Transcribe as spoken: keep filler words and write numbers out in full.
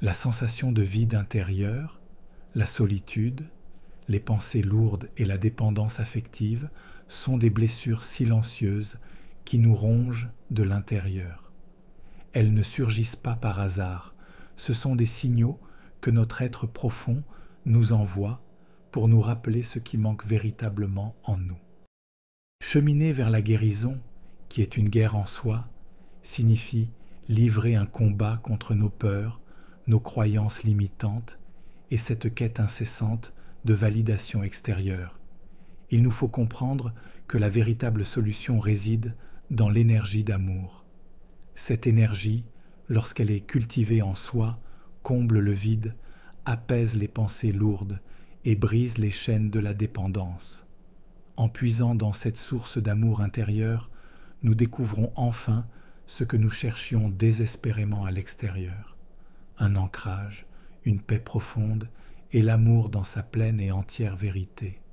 La sensation de vide intérieur, la solitude, les pensées lourdes et la dépendance affective sont des blessures silencieuses qui nous rongent de l'intérieur. Elles ne surgissent pas par hasard, ce sont des signaux que notre être profond nous envoie pour nous rappeler ce qui manque véritablement en nous. Cheminer vers la guérison, qui est une guerre en soi, signifie livrer un combat contre nos peurs, nos croyances limitantes et cette quête incessante de validation extérieure. Il nous faut comprendre que la véritable solution réside dans l'énergie d'amour. Cette énergie, lorsqu'elle est cultivée en soi, comble le vide, apaise les pensées lourdes et brise les chaînes de la dépendance. En puisant dans cette source d'amour intérieur, nous découvrons enfin ce que nous cherchions désespérément à l'extérieur. Un ancrage, une paix profonde et l'amour dans sa pleine et entière vérité.